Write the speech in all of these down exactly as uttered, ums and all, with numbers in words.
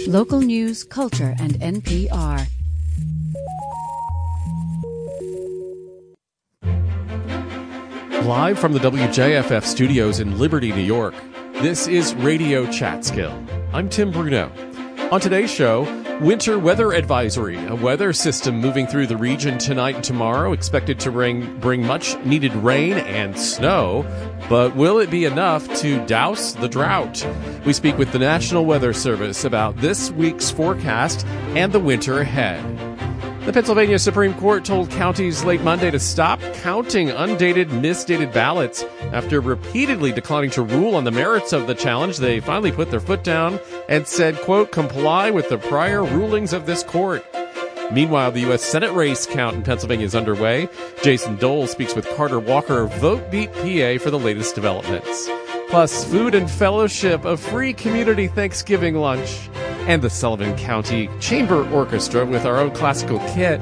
Local news, culture, and N P R. Live from the W J F F studios in Liberty, New York, this is Radio Chatskill. I'm Tim Bruno. On today's show, winter weather advisory, a weather system moving through the region tonight and tomorrow, expected to bring, bring much needed rain and snow. But will it be enough to douse the drought? We speak with the National Weather Service about this week's forecast and the winter ahead. The Pennsylvania Supreme Court told counties late Monday to stop counting undated, misdated ballots. After repeatedly declining to rule on the merits of the challenge, they finally put their foot down and said, quote, comply with the prior rulings of this court. Meanwhile, the U S Senate race count in Pennsylvania is underway. Jason Dole speaks with Carter Walker, Vote Beat P A, for the latest developments. Plus, food and fellowship, a free community Thanksgiving lunch, and the Sullivan County Chamber Orchestra with our own classical kit.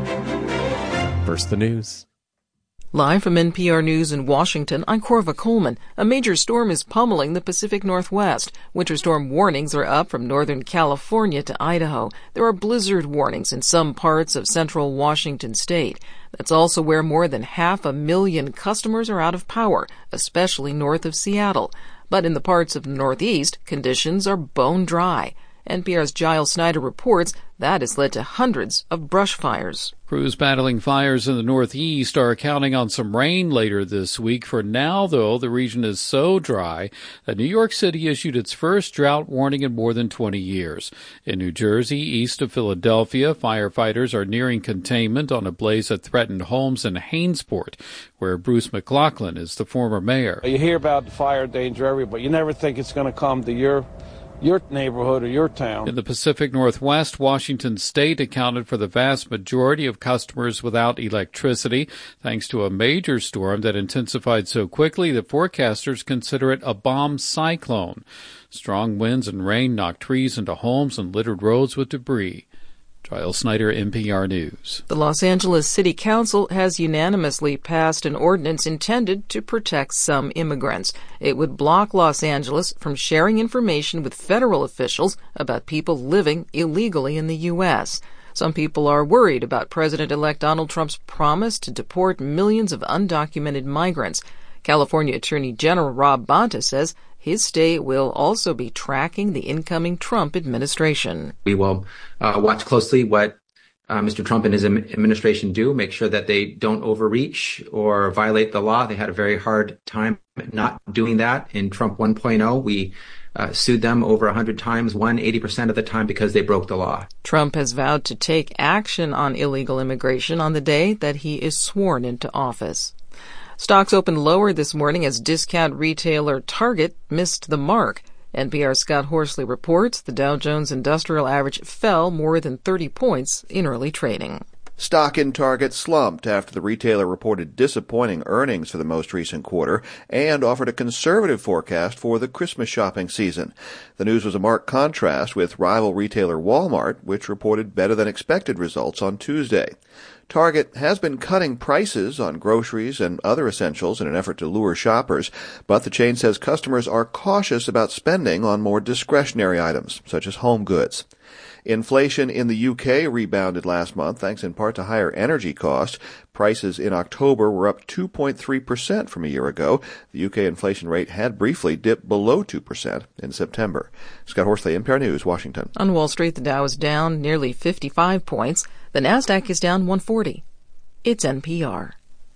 First, the news. Live from N P R News in Washington, I'm Corva Coleman. A major storm is pummeling the Pacific Northwest. Winter storm warnings are up from Northern California to Idaho. There are blizzard warnings in some parts of central Washington state. That's also where more than half a million customers are out of power, especially north of Seattle. But in the parts of the Northeast, conditions are bone dry. N P R's Giles Snyder reports that has led to hundreds of brush fires. Crews battling fires in the Northeast are counting on some rain later this week. For now, though, the region is so dry that New York City issued its first drought warning in more than twenty years. In New Jersey, east of Philadelphia, firefighters are nearing containment on a blaze that threatened homes in Hainesport, where Bruce McLaughlin is the former mayor. You hear about the fire danger everywhere, but you never think it's going to come to your your neighborhood or your town. In the Pacific Northwest, Washington State accounted for the vast majority of customers without electricity, thanks to a major storm that intensified so quickly that forecasters consider it a bomb cyclone. Strong winds and rain knocked trees into homes and littered roads with debris. Giles Snyder, N P R News. The Los Angeles City Council has unanimously passed an ordinance intended to protect some immigrants. It would block Los Angeles from sharing information with federal officials about people living illegally in the U S. Some people are worried about President-elect Donald Trump's promise to deport millions of undocumented migrants. California Attorney General Rob Bonta says his state will also be tracking the incoming Trump administration. We will uh, watch closely what uh, Mister Trump and his administration do, make sure that they don't overreach or violate the law. They had a very hard time not doing that. In Trump one point oh, we uh, sued them over one hundred times, won eighty percent of the time because they broke the law. Trump has vowed to take action on illegal immigration on the day that he is sworn into office. Stocks opened lower this morning as discount retailer Target missed the mark. N P R's Scott Horsley reports the Dow Jones Industrial Average fell more than thirty points in early trading. Stock in Target slumped after the retailer reported disappointing earnings for the most recent quarter and offered a conservative forecast for the Christmas shopping season. The news was a marked contrast with rival retailer Walmart, which reported better than expected results on Tuesday. Target has been cutting prices on groceries and other essentials in an effort to lure shoppers, but the chain says customers are cautious about spending on more discretionary items, such as home goods. Inflation in the U K rebounded last month, thanks in part to higher energy costs. Prices in October were up two point three percent from a year ago. The U K inflation rate had briefly dipped below two percent in September. Scott Horsley, N P R News, Washington. On Wall Street, the Dow is down nearly fifty-five points. The Nasdaq is down one forty. It's N P R.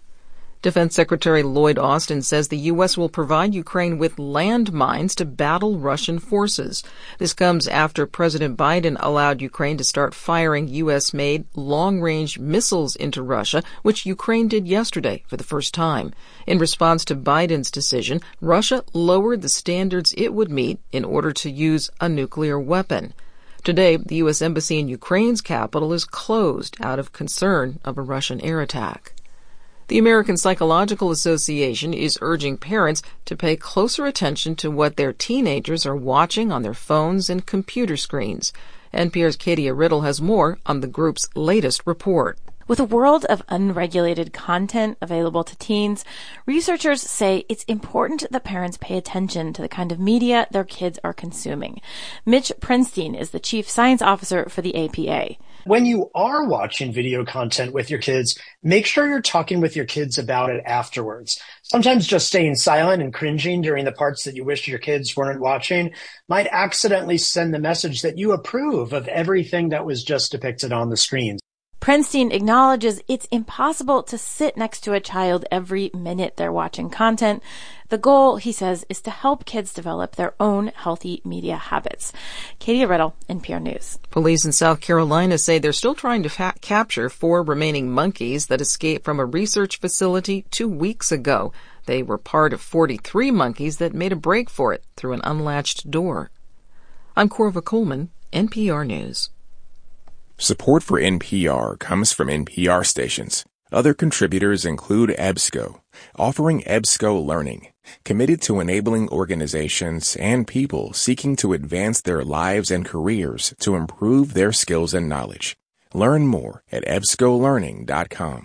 Defense Secretary Lloyd Austin says the U S will provide Ukraine with landmines to battle Russian forces. This comes after President Biden allowed Ukraine to start firing U S-made long-range missiles into Russia, which Ukraine did yesterday for the first time. In response to Biden's decision, Russia lowered the standards it would meet in order to use a nuclear weapon. Today, the U S Embassy in Ukraine's capital is closed out of concern of a Russian air attack. The American Psychological Association is urging parents to pay closer attention to what their teenagers are watching on their phones and computer screens. N P R's Katie Riddle has more on the group's latest report. With a world of unregulated content available to teens, researchers say it's important that parents pay attention to the kind of media their kids are consuming. Mitch Prinstein is the chief science officer for the A P A. When you are watching video content with your kids, make sure you're talking with your kids about it afterwards. Sometimes just staying silent and cringing during the parts that you wish your kids weren't watching might accidentally send the message that you approve of everything that was just depicted on the screen. Prinstein acknowledges it's impossible to sit next to a child every minute they're watching content. The goal, he says, is to help kids develop their own healthy media habits. Katie Riddle, N P R News. Police in South Carolina say they're still trying to fa- capture four remaining monkeys that escaped from a research facility two weeks ago. They were part of forty-three monkeys that made a break for it through an unlatched door. I'm Corva Coleman, N P R News. Support for N P R comes from N P R stations. Other contributors include EBSCO, offering EBSCO Learning, committed to enabling organizations and people seeking to advance their lives and careers to improve their skills and knowledge. Learn more at ebsco learning dot com.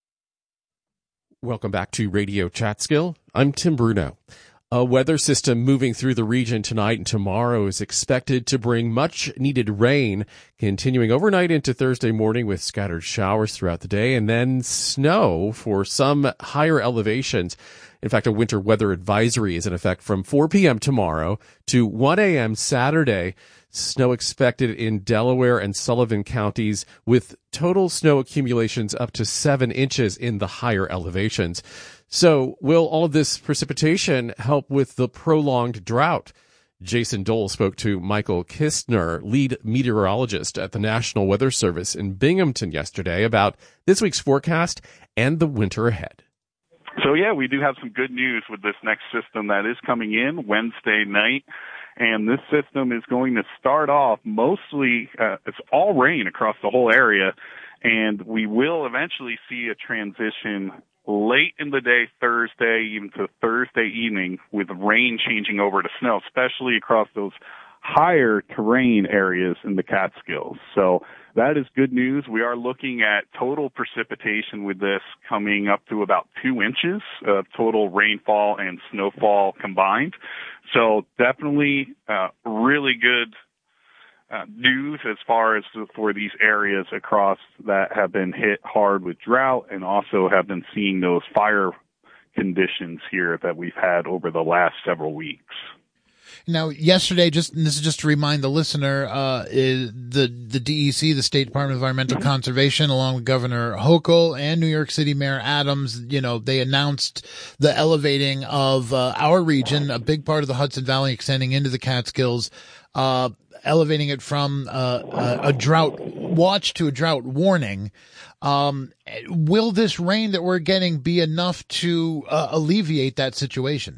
Welcome back to Radio Chatskill. I'm Tim Bruno. A weather system moving through the region tonight and tomorrow is expected to bring much needed rain, continuing overnight into Thursday morning with scattered showers throughout the day, and then snow for some higher elevations. In fact, a winter weather advisory is in effect from four p.m. tomorrow to one a.m. Saturday. Snow expected in Delaware and Sullivan counties, with total snow accumulations up to seven inches in the higher elevations. So will all of this precipitation help with the prolonged drought? Jason Dole spoke to Michael Kistner, lead meteorologist at the National Weather Service in Binghamton yesterday, about this week's forecast and the winter ahead. So, yeah, we do have some good news with this next system that is coming in Wednesday night. And this system is going to start off mostly, uh, it's all rain across the whole area. And we will eventually see a transition late in the day Thursday, even to Thursday evening, with rain changing over to snow, especially across those higher terrain areas in the Catskills. So that is good news. We are looking at total precipitation with this coming up to about two inches of total rainfall and snowfall combined. So definitely uh, really good uh, news as far as for these areas across that have been hit hard with drought and also have been seeing those fire conditions here that we've had over the last several weeks. Now, yesterday, just and this is just to remind the listener, uh, is the the D E C, the State Department of Environmental mm-hmm. Conservation, along with Governor Hochul and New York City Mayor Adams, you know, they announced the elevating of uh, our region, a big part of the Hudson Valley extending into the Catskills, uh, elevating it from uh, a, a drought watch to a drought warning. Um, will this rain that we're getting be enough to uh, alleviate that situation?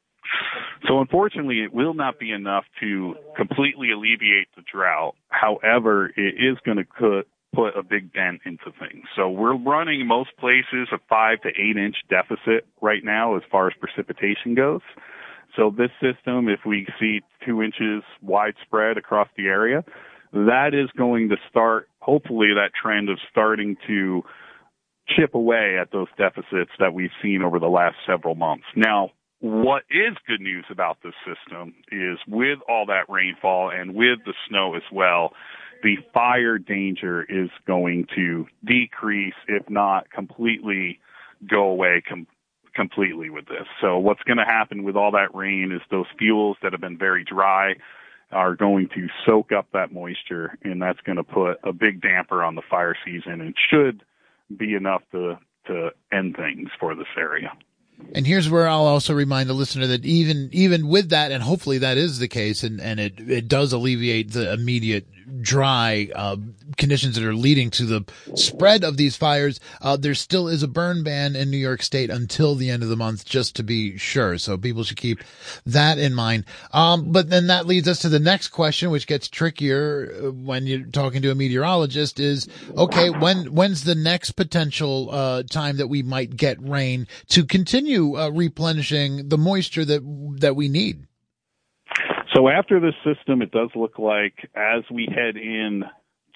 So unfortunately, it will not be enough to completely alleviate the drought. However, it is going to put, put a big dent into things. So we're running most places a five to eight inch deficit right now as far as precipitation goes. So this system, if we see two inches widespread across the area, that is going to start, hopefully, that trend of starting to chip away at those deficits that we've seen over the last several months. Now, what is good news about this system is with all that rainfall and with the snow as well, the fire danger is going to decrease, if not completely go away com- completely with this. So what's going to happen with all that rain is those fuels that have been very dry are going to soak up that moisture, and that's going to put a big damper on the fire season and should be enough to, to end things for this area. And here's where I'll also remind the listener that even even with that, and hopefully that is the case, and, and it, it does alleviate the immediate dry uh, conditions that are leading to the spread of these fires, uh, there still is a burn ban in New York State until the end of the month, just to be sure. So people should keep that in mind. Um, but then that leads us to the next question, which gets trickier when you're talking to a meteorologist, is, okay, when when's the next potential uh, time that we might get rain to continue uh, replenishing the moisture that that we need? So after this system, it does look like as we head in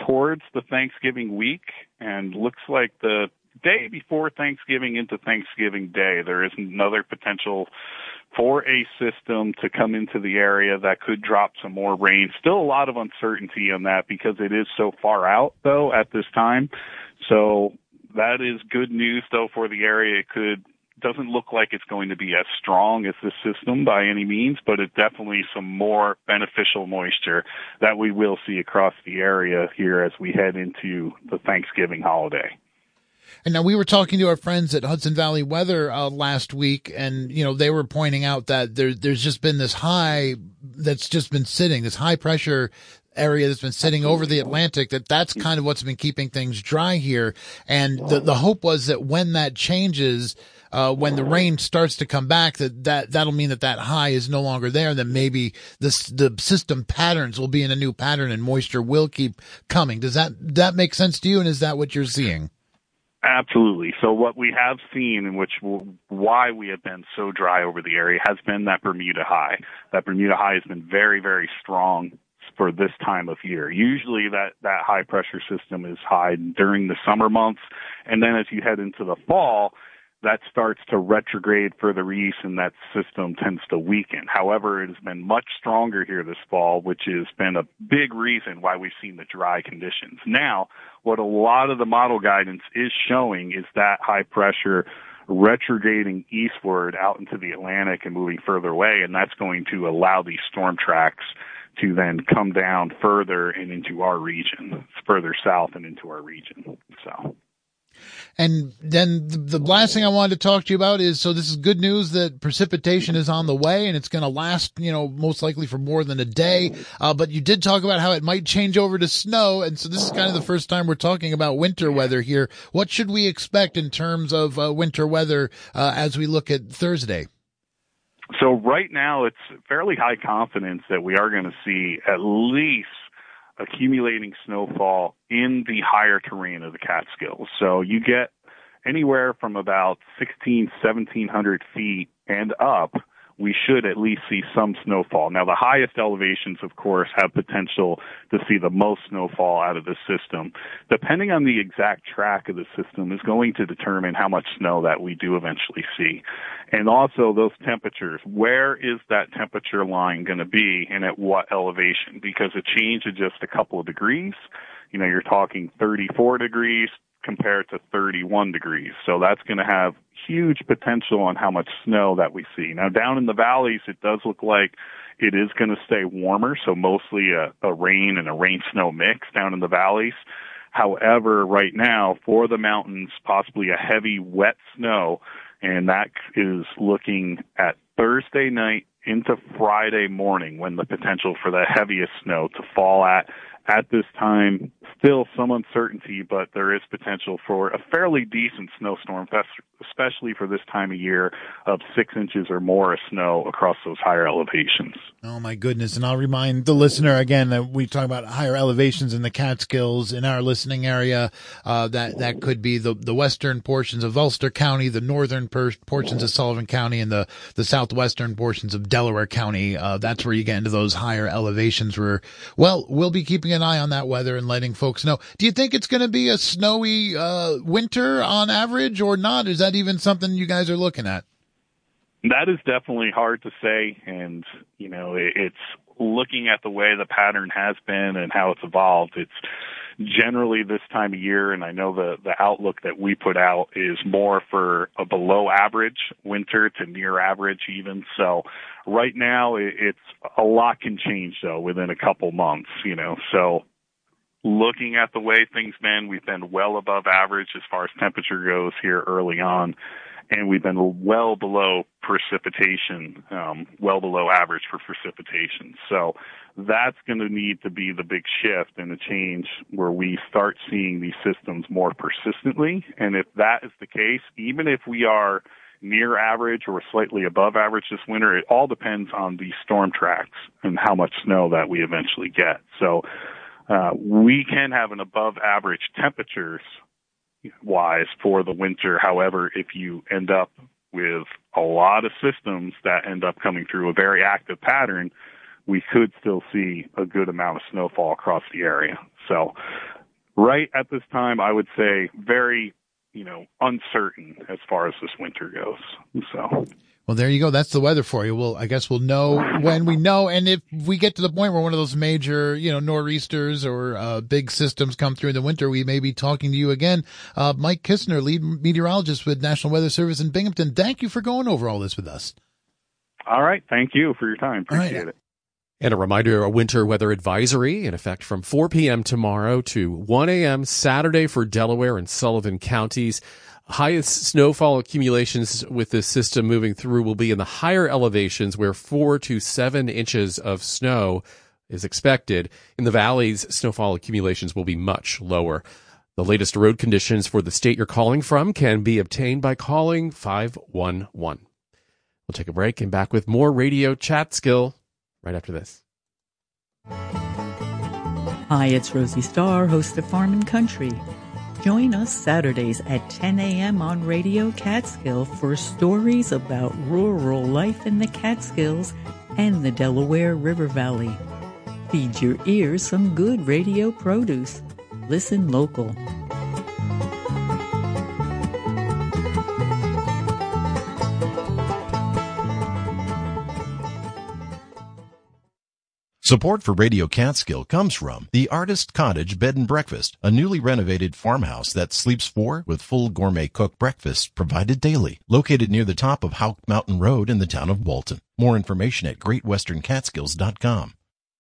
towards the Thanksgiving week, and looks like the day before Thanksgiving into Thanksgiving Day, there is another potential for a system to come into the area that could drop some more rain. Still a lot of uncertainty on that because it is so far out, though, at this time. So that is good news, though, for the area. It could doesn't look like it's going to be as strong as this system by any means, but it's definitely some more beneficial moisture that we will see across the area here as we head into the Thanksgiving holiday. And now we were talking to our friends at Hudson Valley Weather uh, last week, and, you know, they were pointing out that there, there's just been this high that's just been sitting, this high pressure area that's been sitting over the Atlantic, that that's kind of what's been keeping things dry here. And the, the hope was that when that changes, uh, when the rain starts to come back, that, that, that'll mean that that high is no longer there. That maybe this, the system patterns will be in a new pattern and moisture will keep coming. Does that, that make sense to you? And is that what you're seeing? Absolutely. So what we have seen, and which will, why we have been so dry over the area, has been that Bermuda high. That Bermuda high has been very, very strong for this time of year. Usually that, that high pressure system is high during the summer months, and then as you head into the fall, that starts to retrograde further east and that system tends to weaken. However, it has been much stronger here this fall, which has been a big reason why we've seen the dry conditions. Now, what a lot of the model guidance is showing is that high pressure retrograding eastward out into the Atlantic and moving further away, and that's going to allow these storm tracks to then come down further and into our region, further south and into our region. So. And then the, the last thing I wanted to talk to you about is, so this is good news that precipitation is on the way and it's going to last, you know, most likely for more than a day. Uh, but you did talk about how it might change over to snow. And so this is kind of the first time we're talking about winter weather here. What should we expect in terms of uh, winter weather uh, as we look at Thursday? So right now it's fairly high confidence that we are going to see at least accumulating snowfall in the higher terrain of the Catskills. So you get anywhere from about sixteen, seventeen hundred feet and up, we should at least see some snowfall. Now, the highest elevations, of course, have potential to see the most snowfall out of the system. Depending on the exact track of the system is going to determine how much snow that we do eventually see. And also those temperatures. Where is that temperature line going to be and at what elevation? Because a change of just a couple of degrees, you know, you're talking thirty-four degrees compared to thirty-one degrees. So that's going to have huge potential on how much snow that we see. Now, down in the valleys, it does look like it is going to stay warmer, so mostly a, a rain and a rain-snow mix down in the valleys. However, right now, for the mountains, possibly a heavy, wet snow, and that is looking at Thursday night into Friday morning when the potential for the heaviest snow to fall at. At this time, still some uncertainty, but there is potential for a fairly decent snowstorm, especially for this time of year, of six inches or more of snow across those higher elevations. Oh, my goodness. And I'll remind the listener again that we talk about higher elevations in the Catskills in our listening area. Uh, that, that could be the, the western portions of Ulster County, the northern per- portions of Sullivan County, and the, the southwestern portions of Delaware County. Uh, that's where you get into those higher elevations where, well, we'll be keeping an eye on that weather and letting folks know. Do you think it's going to be a snowy uh, winter on average or not? Is that even something you guys are looking at? That is definitely hard to say, and, you know, it, it's looking at the way the pattern has been and how it's evolved. It's generally this time of year, and I know the, the outlook that we put out is more for a below average winter to near average even. So right now it, it's a lot can change, though, within a couple months, you know. So looking at the way things been, we've been well above average as far as temperature goes here early on. And we've been well below precipitation, um, well below average for precipitation. So that's going to need to be the big shift and a change where we start seeing these systems more persistently. And if that is the case, even if we are near average or slightly above average this winter, it all depends on the storm tracks and how much snow that we eventually get. So uh, we can have an above average temperatures wise for the winter. However, if you end up with a lot of systems that end up coming through a very active pattern, we could still see a good amount of snowfall across the area. So right at this time, I would say very, you know, uncertain as far as this winter goes. So. Well, there you go. That's the weather for you. Well, I guess we'll know when we know. And if we get to the point where one of those major, you know, nor'easters or uh, big systems come through in the winter, we may be talking to you again. Uh, Mike Kistner, lead meteorologist with National Weather Service in Binghamton. Thank you for going over all this with us. All right. Thank you for your time. Appreciate right. it. And a reminder, a winter weather advisory in effect from four p.m. tomorrow to one a.m. Saturday for Delaware and Sullivan counties. Highest snowfall accumulations with this system moving through will be in the higher elevations where four to seven inches of snow is expected. In the valleys, snowfall accumulations will be much lower. The latest road conditions for the state you're calling from can be obtained by calling five one one. We'll take a break and back with more Radio Chatskill right after this. Hi, it's Rosie Starr, host of Farm and Country. Join us Saturdays at ten a.m. on Radio Catskill for stories about rural life in the Catskills and the Delaware River Valley. Feed your ears some good radio produce. Listen local. Support for Radio Catskill comes from the Artist Cottage Bed and Breakfast, a newly renovated farmhouse that sleeps four with full gourmet cooked breakfasts provided daily. Located near the top of Houck Mountain Road in the town of Walton. More information at great western catskills dot com.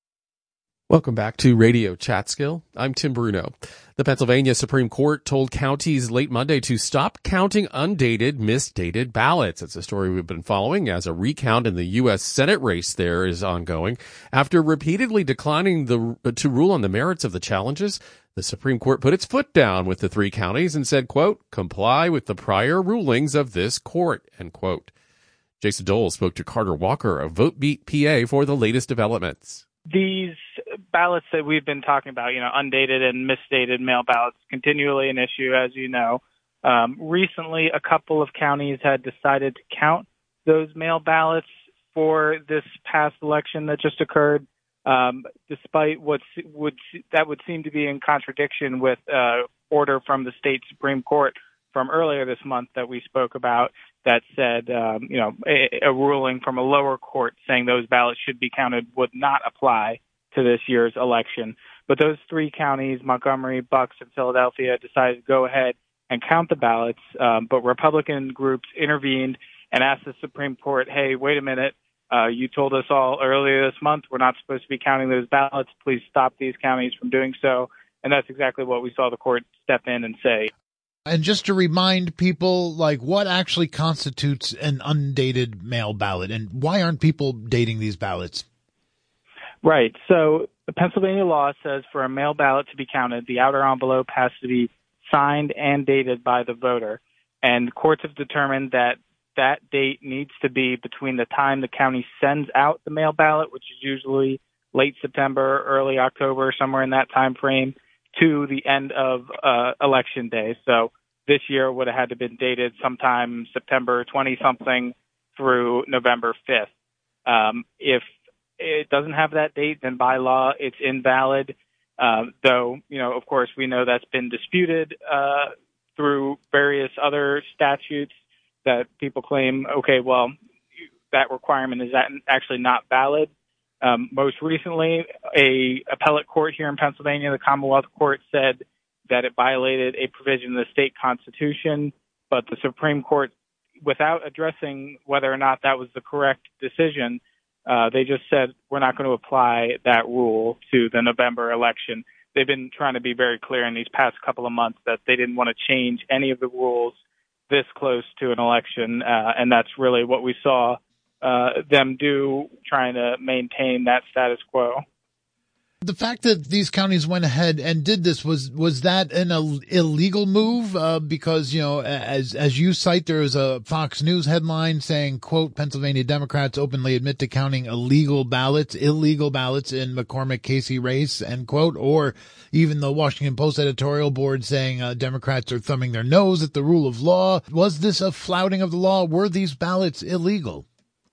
Welcome back to Radio Chatskill. I'm Tim Bruno. The Pennsylvania Supreme Court told counties late Monday to stop counting undated, misdated ballots. It's a story we've been following as a recount in the U S Senate race there is ongoing. After repeatedly declining the, to rule on the merits of the challenges, the Supreme Court put its foot down with the three counties and said, quote, comply with the prior rulings of this court, end quote. Jason Dole spoke to Carter Walker of VoteBeat P A for the latest developments. These ballots that we've been talking about, you know, undated and misdated mail ballots, continually an issue, as you know. Um, recently, a couple of counties had decided to count those mail ballots for this past election that just occurred, um, despite what would that would seem to be in contradiction with uh, order from the state Supreme Court from earlier this month that we spoke about that said, um, you know, a, a ruling from a lower court saying those ballots should be counted would not apply to this year's election. But those three counties, Montgomery, Bucks, and Philadelphia, decided to go ahead and count the ballots. Um, but Republican groups intervened and asked the Supreme Court, hey, wait a minute. Uh, you told us all earlier this month we're not supposed to be counting those ballots. Please stop these counties from doing so. And that's exactly what we saw the court step in and say. And just to remind people, like, what actually constitutes an undated mail ballot, and why aren't people dating these ballots? Right. So the Pennsylvania law says for a mail ballot to be counted, the outer envelope has to be signed and dated by the voter. And courts have determined that that date needs to be between the time the county sends out the mail ballot, which is usually late September, early October, somewhere in that time frame, to the end of uh, election day. So this year would have had to been dated sometime September twentieth-something through November fifth. Um, if it doesn't have that date, then by law it's invalid, uh, though, you know, of course, we know that's been disputed uh, through various other statutes that people claim, okay, well, that requirement is actually not valid. Um, most recently, a appellate court here in Pennsylvania, the Commonwealth Court, said that it violated a provision of the state constitution, but the Supreme Court, without addressing whether or not that was the correct decision, uh, they just said we're not going to apply that rule to the November election. They've been trying to be very clear in these past couple of months that they didn't want to change any of the rules this close to an election, uh, and that's really what we saw Uh, them do, trying to maintain that status quo. The fact that these counties went ahead and did this, was was that an Ill- illegal move? Uh, because, you know, as as you cite, there is a Fox News headline saying, quote, Pennsylvania Democrats openly admit to counting illegal ballots, illegal ballots in McCormick-Casey race, end quote, or even the Washington Post editorial board saying uh, Democrats are thumbing their nose at the rule of law. Was this a flouting of the law? Were these ballots illegal?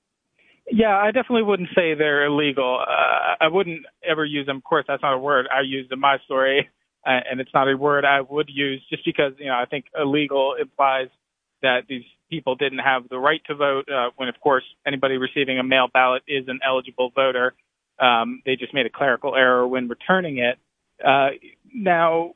Yeah, I definitely wouldn't say they're illegal. Uh, I wouldn't ever use them. Of course, that's not a word I used in my story. uh, and it's not a word I would use just because, you know, I think illegal implies that these people didn't have the right to vote, uh, when, of course, anybody receiving a mail ballot is an eligible voter. Um, they just made a clerical error when returning it. Uh, now,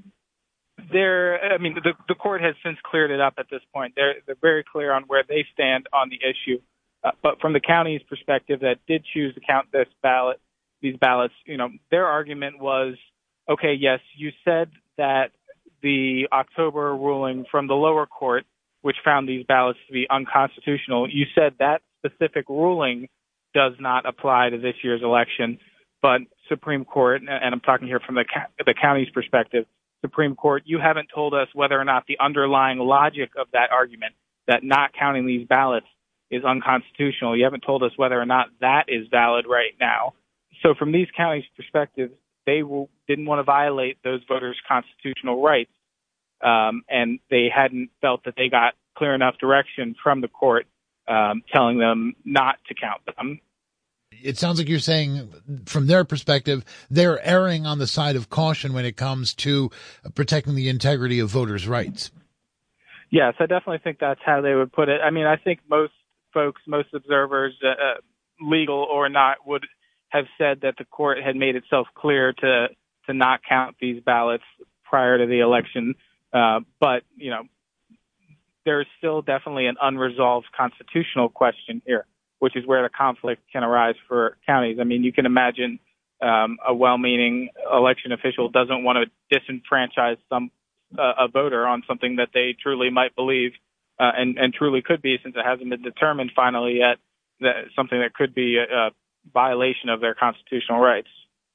there, I mean, the, the court has since cleared it up at this point. They're, they're very clear on where they stand on the issue. Uh, but from the county's perspective that did choose to count this ballot, these ballots, you know, their argument was, okay, yes, you said that the October ruling from the lower court, which found these ballots to be unconstitutional, you said that specific ruling does not apply to this year's election. But Supreme Court, and I'm talking here from the the county's perspective, Supreme Court, you haven't told us whether or not the underlying logic of that argument, that not counting these ballots is unconstitutional. You haven't told us whether or not that is valid right now. So from these counties' perspectives, they will, didn't want to violate those voters' constitutional rights, um, and they hadn't felt that they got clear enough direction from the court um, telling them not to count them. It sounds like you're saying, from their perspective, they're erring on the side of caution when it comes to protecting the integrity of voters' rights. Yes, I definitely think that's how they would put it. I mean, I think most folks, most observers, uh, legal or not, would have said that the court had made itself clear to to not count these ballots prior to the election. Uh, but, you know, there's still definitely an unresolved constitutional question here, which is where the conflict can arise for counties. I mean, you can imagine um, a well-meaning election official doesn't want to disenfranchise some uh, a voter on something that they truly might believe uh, and, and truly could be, since it hasn't been determined finally yet, that something that could be a, a violation of their constitutional rights.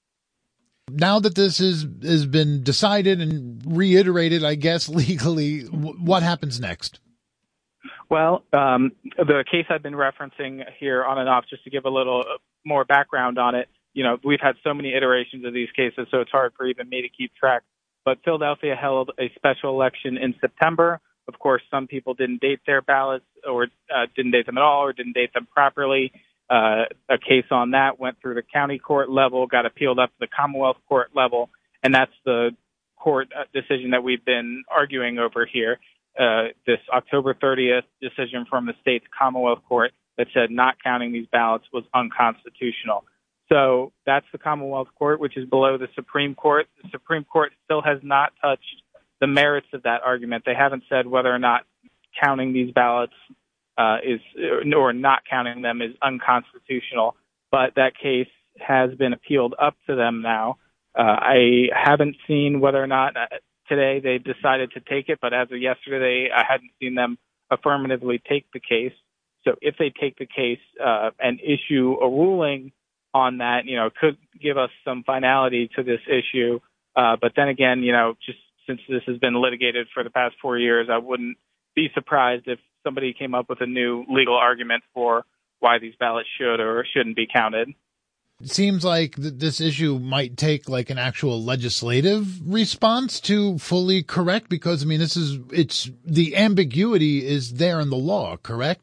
Now that this is, has been decided and reiterated, I guess, legally, w- what happens next? Well, um, the case I've been referencing here on and off, just to give a little more background on it, you know, we've had so many iterations of these cases, so it's hard for even me to keep track. But Philadelphia held a special election in September. Of course, some people didn't date their ballots or uh, didn't date them at all or didn't date them properly. Uh, a case on that went through the county court level, got appealed up to the Commonwealth court level, and that's the court decision that we've been arguing over here. Uh, this October thirtieth decision from the state's Commonwealth Court that said not counting these ballots was unconstitutional. So that's the Commonwealth Court, which is below the Supreme Court. The Supreme Court still has not touched the merits of that argument. They haven't said whether or not counting these ballots uh, is, or not counting them is unconstitutional, but that case has been appealed up to them now. Uh, I haven't seen whether or not uh, today they decided to take it, but as of yesterday, I hadn't seen them affirmatively take the case. So if they take the case uh, and issue a ruling on that, you know, it could give us some finality to this issue. Uh, but then again, you know, just since this has been litigated for the past four years, I wouldn't be surprised if somebody came up with a new legal argument for why these ballots should or shouldn't be counted. It seems like th- this issue might take like an actual legislative response to fully correct, because I mean, this is, it's, the ambiguity is there in the law, correct?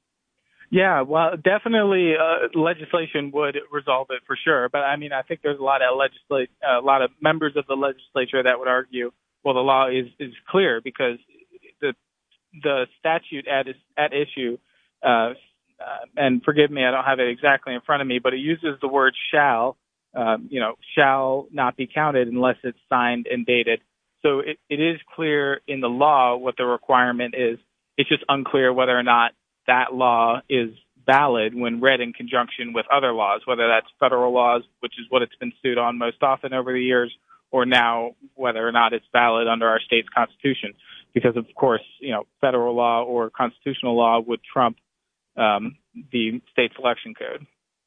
Yeah, well, definitely uh, legislation would resolve it for sure. But I mean, I think there's a lot of legislat- uh, a lot of members of the legislature that would argue, well, the law is, is clear because the the statute at at issue, uh, uh, and forgive me, I don't have it exactly in front of me, but it uses the word shall, um, you know, shall not be counted unless it's signed and dated. So it, it is clear in the law what the requirement is. It's just unclear whether or not that law is valid when read in conjunction with other laws, whether that's federal laws, which is what it's been sued on most often over the years, or now whether or not it's valid under our state's constitution. Because, of course, you know, federal law or constitutional law would trump um, the state's election code.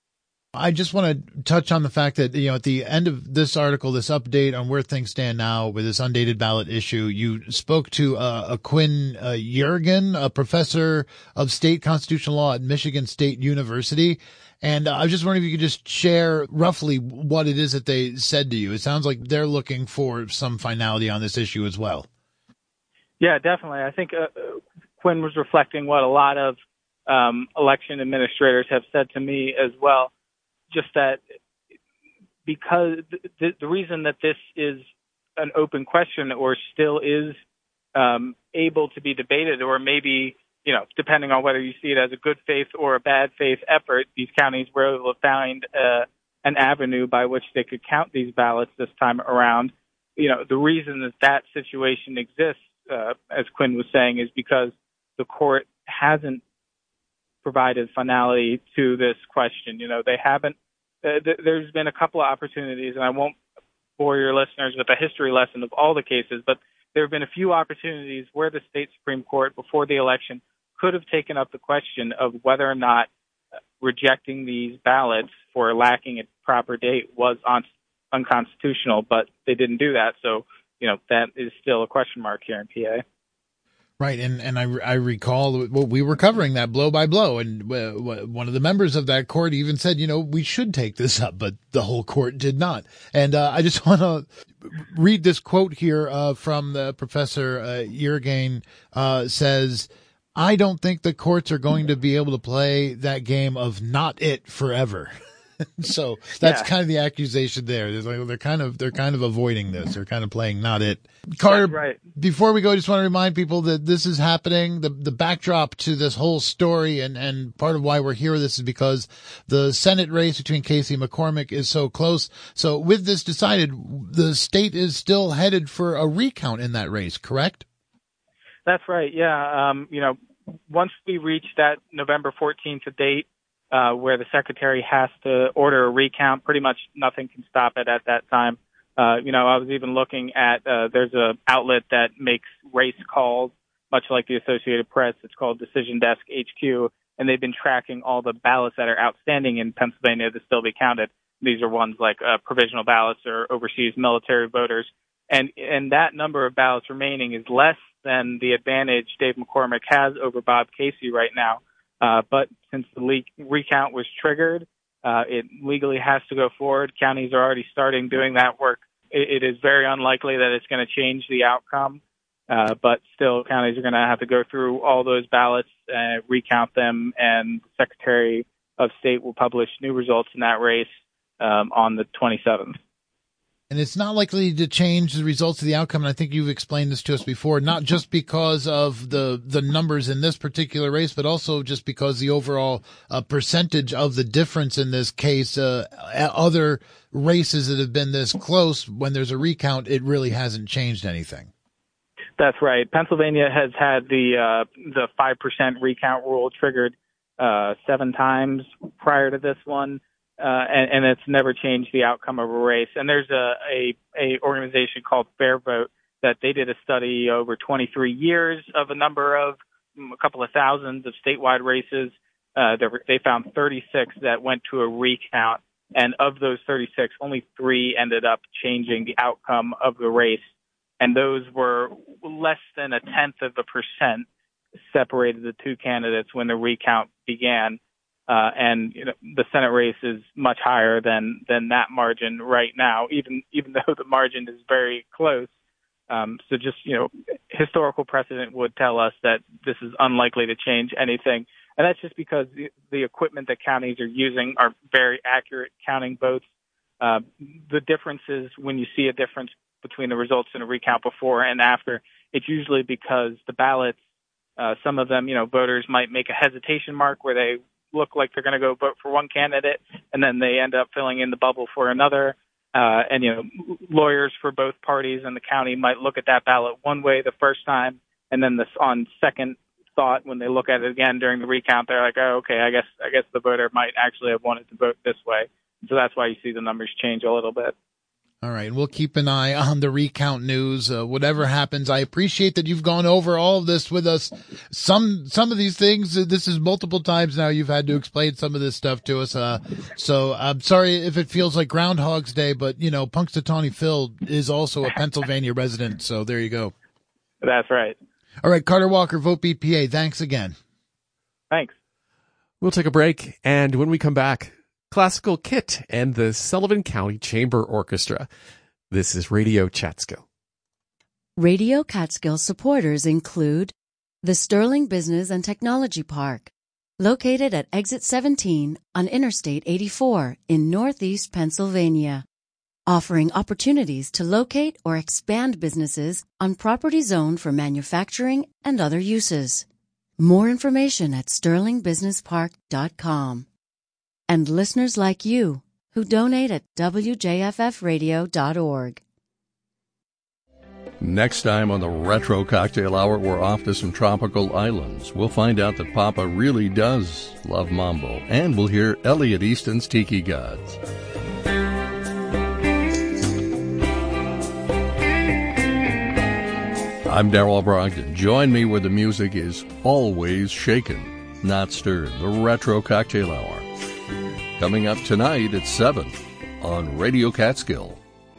I just want to touch on the fact that, you know, at the end of this article, this update on where things stand now with this undated ballot issue, you spoke to uh, a Quinn uh, Jurgen, a professor of state constitutional law at Michigan State University. And uh, I was just wondering if you could just share roughly what it is that they said to you. It sounds like they're looking for some finality on this issue as well. Yeah, definitely. I think uh, Quinn was reflecting what a lot of um, election administrators have said to me as well. Just that because the, the reason that this is an open question or still is um, able to be debated, or maybe, you know, depending on whether you see it as a good faith or a bad faith effort, these counties were able to find uh, an avenue by which they could count these ballots this time around. You know, the reason that that situation exists, uh, as Quinn was saying, is because the court hasn't provided finality to this question. You know, they haven't, uh, th- there's been a couple of opportunities, and I won't bore your listeners with a history lesson of all the cases, but there have been a few opportunities where the state Supreme Court, before the election, could have taken up the question of whether or not rejecting these ballots for lacking a proper date was un- unconstitutional, but they didn't do that. So, you know, that is still a question mark here in P A. Right, and and I, I recall well, we were covering that blow by blow, and uh, one of the members of that court even said, you know, we should take this up, but the whole court did not. And uh, I just want to read this quote here uh, from the Professor uh, Yergain, uh, says, I don't think the courts are going to be able to play that game of not it forever. So that's yeah. kind of the accusation there. They're, like, they're kind of they're kind of avoiding this. They're kind of playing not it. Carter, right. Before we go, I just want to remind people that this is happening. The the backdrop to this whole story, and, and part of why we're here, this is because the Senate race between Casey McCormick is so close. So with this decided, the state is still headed for a recount in that race, correct? That's right. Yeah. Um, you know, once we reach that November fourteenth date, Uh, where the secretary has to order a recount, pretty much nothing can stop it at that time. Uh, you know, I was even looking at, uh, there's a outlet that makes race calls, much like the Associated Press. It's called Decision Desk H Q, and they've been tracking all the ballots that are outstanding in Pennsylvania to still be counted. These are ones like uh, provisional ballots or overseas military voters. And, and that number of ballots remaining is less than the advantage Dave McCormick has over Bob Casey right now. Uh, but since the le- recount was triggered, uh, it legally has to go forward. Counties are already starting doing that work. It, it is very unlikely that it's going to change the outcome, uh, but still counties are going to have to go through all those ballots, uh, recount them, and the Secretary of State will publish new results in that race um, on the twenty-seventh. And it's not likely to change the results of the outcome. And I think you've explained this to us before, not just because of the, the numbers in this particular race, but also just because the overall uh, percentage of the difference in this case, uh, other races that have been this close, when there's a recount, it really hasn't changed anything. That's right. Pennsylvania has had the, uh, the five percent recount rule triggered, uh, seven times prior to this one. Uh, and, and it's never changed the outcome of a race. And there's a, a, a organization called Fair Vote that they did a study over twenty-three years of a number of, a couple of thousands of statewide races. Uh, there were, they found thirty-six that went to a recount. And of those thirty-six, only three ended up changing the outcome of the race. And those were less than a tenth of a percent separated the two candidates when the recount began. Uh, and you know, the Senate race is much higher than, than that margin right now, even, even though the margin is very close. Um, so just, you know, historical precedent would tell us that this is unlikely to change anything. And that's just because the, the equipment that counties are using are very accurate counting votes. Uh, the differences, when you see a difference between the results in a recount before and after, it's usually because the ballots, uh, some of them, you know, voters might make a hesitation mark where they look like they're going to go vote for one candidate, and then they end up filling in the bubble for another. Uh, and, you know, lawyers for both parties and the county might look at that ballot one way the first time, and then this, on second thought, when they look at it again during the recount, they're like, oh, okay, I guess, I guess the voter might actually have wanted to vote this way. So that's why you see the numbers change a little bit. All right. We'll keep an eye on the recount news. Uh, whatever happens, I appreciate that you've gone over all of this with us. Some, some of these things, uh, this is multiple times now you've had to explain some of this stuff to us. Uh, so I'm sorry if it feels like Groundhog's Day, but you know, Punxsutawney Phil is also a Pennsylvania resident. So there you go. That's right. All right. Carter Walker, Vote B P A. Thanks again. Thanks. We'll take a break. And when we come back, Classical Kit and the Sullivan County Chamber Orchestra. This is Radio Catskill. Radio Catskill supporters include the Sterling Business and Technology Park, located at Exit seventeen on Interstate eighty-four in Northeast Pennsylvania. offering opportunities to locate or expand businesses on property zoned for manufacturing and other uses. More information at sterling business park dot com. And listeners like you who donate at w j f f radio dot org. Next time on the Retro Cocktail Hour, we're off to some tropical islands. We'll find out that Papa really does love mambo, and we'll hear Elliot Easton's Tiki Gods. I'm Darrell Brogdon. Join me where the music is always shaken, not stirred. The Retro Cocktail Hour. Coming up tonight at seven on Radio Catskill.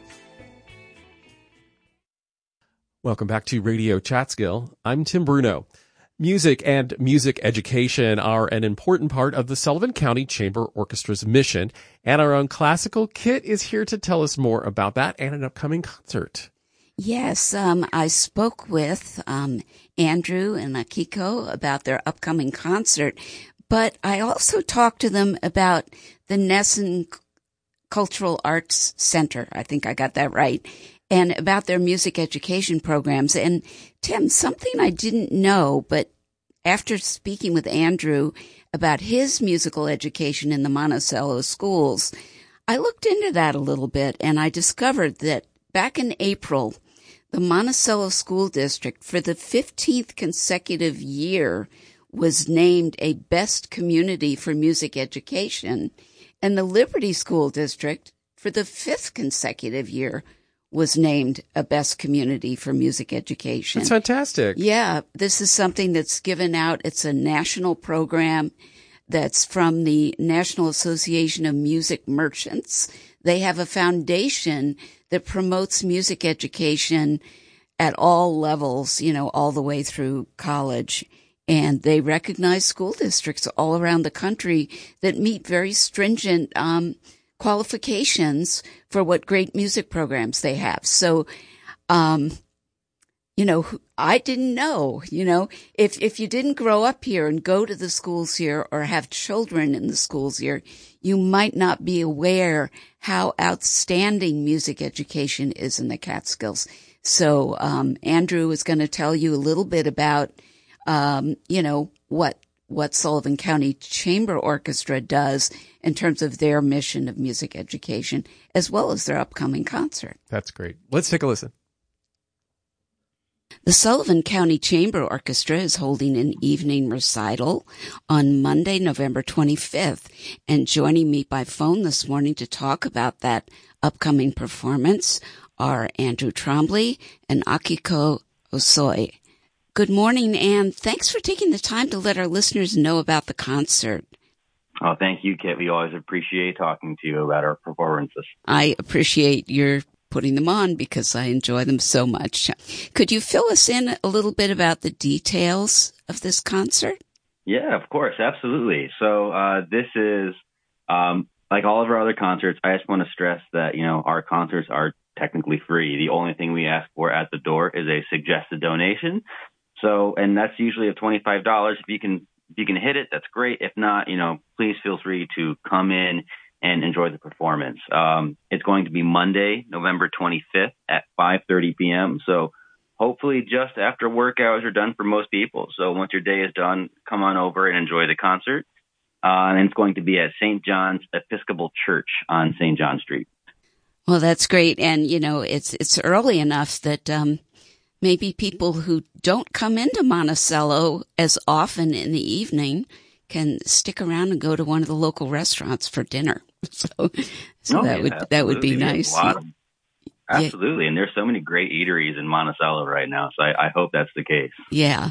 Welcome back to Radio Catskill. I'm Tim Bruno. Music and music education are an important part of the Sullivan County Chamber Orchestra's mission, and our own classical Kit is here to tell us more about that and an upcoming concert. Yes, um, I spoke with um, Andrew and Akiko about their upcoming concert, but I also talked to them about the Nesson Cultural Arts Center. I think I got that right. And about their music education programs. And Tim, something I didn't know, but after speaking with Andrew about his musical education in the Monticello schools, I looked into that a little bit, and I discovered that back in April, the Monticello School District, for the fifteenth consecutive year, was named a Best Community for Music Education, and the Liberty School District, for the fifth consecutive year, was named a Best Community for Music Education. That's fantastic. Yeah, this is something that's given out. It's a national program that's from the National Association of Music Merchants. They have a foundation that promotes music education at all levels, you know, all the way through college. And they recognize school districts all around the country that meet very stringent um qualifications for what great music programs they have. So, um, you know, I didn't know, you know, if, if you didn't grow up here and go to the schools here or have children in the schools here, you might not be aware how outstanding music education is in the Catskills. So, um, Andrew is going to tell you a little bit about, um, you know, what what Sullivan County Chamber Orchestra does in terms of their mission of music education, as well as their upcoming concert. That's great. Let's take a listen. The Sullivan County Chamber Orchestra is holding an evening recital on Monday, November twenty-fifth. And joining me by phone this morning to talk about that upcoming performance are Andrew Trombley and Akiko Osoi. Good morning, and thanks for taking the time to let our listeners know about the concert. Oh, thank you, Kit. We always appreciate talking to you about our performances. I appreciate your putting them on because I enjoy them so much. Could you fill us in a little bit about the details of this concert? Yeah, of course. Absolutely. So uh, this is, um, like all of our other concerts, I just want to stress that, you know, our concerts are technically free. The only thing we ask for at the door is a suggested donation. So, and that's usually of twenty-five dollars. If you can, if you can hit it, that's great. If not, you know, please feel free to come in and enjoy the performance. Um, it's going to be Monday, November twenty-fifth at five thirty p.m. So hopefully just after work hours are done for most people. So once your day is done, come on over and enjoy the concert. Uh, and it's going to be at Saint John's Episcopal Church on Saint John Street. Well, that's great. And, you know, it's, it's early enough that, um, maybe people who don't come into Monticello as often in the evening can stick around and go to one of the local restaurants for dinner. So, so oh, that yeah, would absolutely. that would be There's nice. a lot of, absolutely, yeah. And there's so many great eateries in Monticello right now. So I, I hope that's the case. Yeah.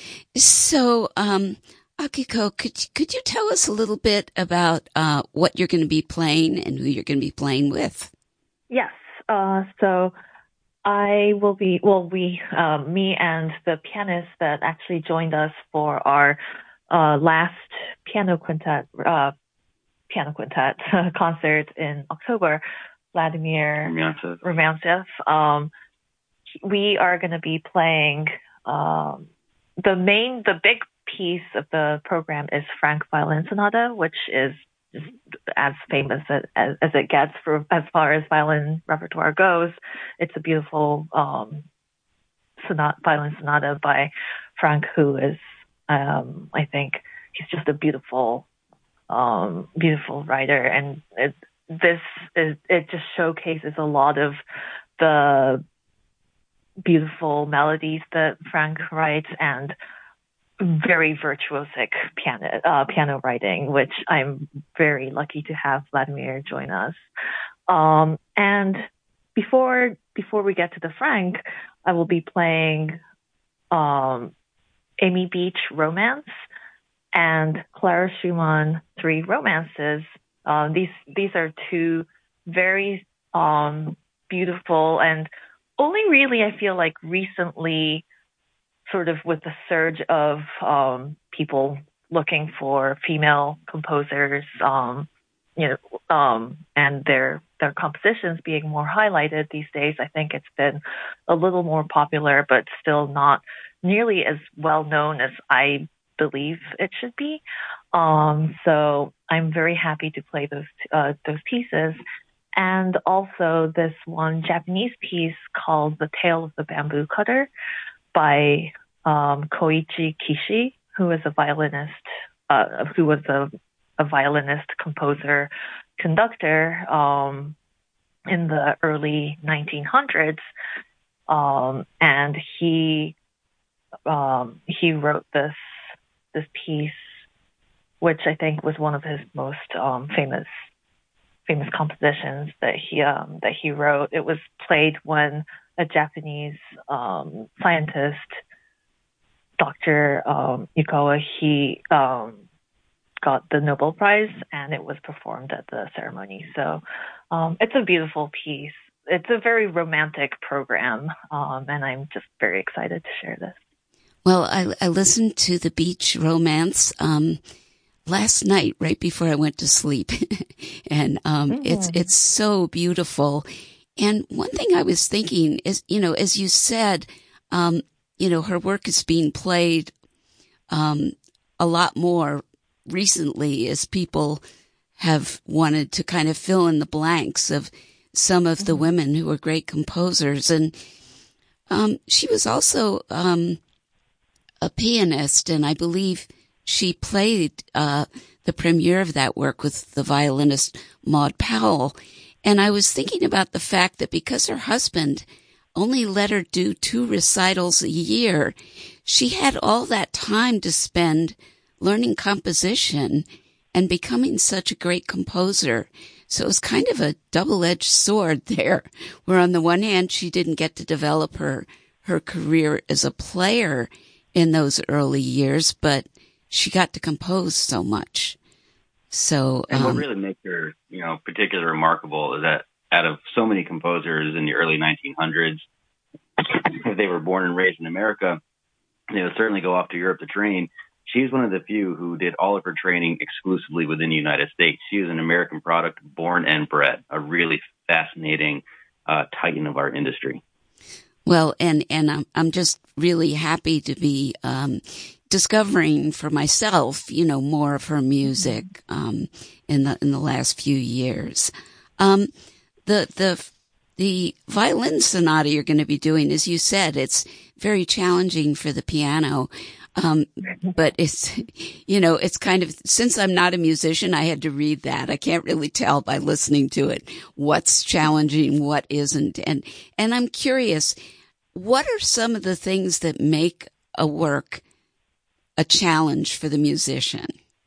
So, um, Akiko, could could you tell us a little bit about uh, what you're going to be playing and who you're going to be playing with? Yes. Uh, so. I will be, well, we, uh, me and the pianist that actually joined us for our uh, last piano quintet, uh, piano quintet concert in October, Vladimir Rumyantsev. Um, we are going to be playing um, the main, the big piece of the program is Frank Violin Sonata, which is just as famous as, as, as it gets for as far as violin repertoire goes. It's a beautiful um, sonata, violin sonata by Franck, who is, um, I think, he's just a beautiful, um, beautiful writer, and it, this is it just showcases a lot of the beautiful melodies that Franck writes and very virtuosic piano uh, piano writing, which I'm very lucky to have Vladimir join us. Um, and before before we get to the Franck, I will be playing um, Amy Beach Romance and Clara Schumann Three Romances. Uh, these these are two very um, beautiful and only really I feel like recently, sort of with the surge of um, people looking for female composers, um, you know, um, and their their compositions being more highlighted these days, I think it's been a little more popular, but still not nearly as well known as I believe it should be. Um, so I'm very happy to play those uh, those pieces. And also this one Japanese piece called The Tale of the Bamboo Cutter by um, Koichi Kishi, who is a violinist, uh, who was a, a violinist, composer, conductor um, in the early nineteen hundreds. Um, and he um, he wrote this this piece, which I think was one of his most um, famous famous compositions that he um, that he wrote. It was played when a Japanese um, scientist, Doctor Um, Yukawa, he um, got the Nobel Prize, and it was performed at the ceremony. So um, it's a beautiful piece. It's a very romantic program, um, and I'm just very excited to share this. Well, I, I listened to the Beach Romance um, last night, right before I went to sleep, and um, mm-hmm. it's it's so beautiful. And one thing I was thinking is, you know, as you said, um, you know, her work is being played um, a lot more recently as people have wanted to kind of fill in the blanks of some of the women who were great composers. And um, she was also um, a pianist, and I believe she played uh, the premiere of that work with the violinist Maud Powell. And I was thinking about the fact that because her husband only let her do two recitals a year, she had all that time to spend learning composition and becoming such a great composer. So it was kind of a double-edged sword there, where on the one hand, she didn't get to develop her, her career as a player in those early years, but she got to compose so much. So, and what um, really makes her, you know, particularly remarkable is that out of so many composers in the early nineteen hundreds, if they were born and raised in America, they would certainly go off to Europe to train. She's one of the few who did all of her training exclusively within the United States. She is an American product, born and bred, a really fascinating uh, titan of our industry. Well, and, and I'm, I'm just really happy to be um, discovering for myself, you know, more of her music um, in the in the last few years. Um, the the the violin sonata you're going to be doing, as you said, it's very challenging for the piano. Um, but it's, you know, it's kind of, since I'm not a musician, I had to read that. I can't really tell by listening to it what's challenging, what isn't. And, and I'm curious, what are some of the things that make a work a challenge for the musician?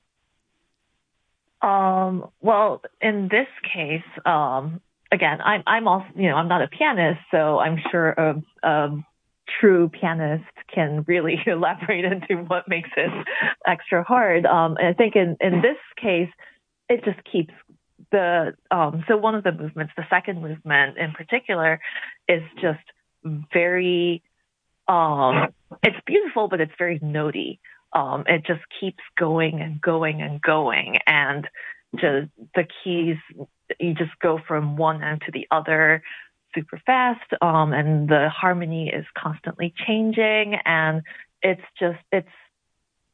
Um, well, in this case, um, again, I'm, I'm also, you know, I'm not a pianist, so I'm sure a, a true pianist can really elaborate into what makes it extra hard. Um, and I think in, in this case, it just keeps the, um, so one of the movements, the second movement in particular, is just very, um, it's beautiful, but it's very notey. Um, it just keeps going and going and going, and just the keys, you just go from one end to the other super fast, um, and the harmony is constantly changing, and it's just, it's,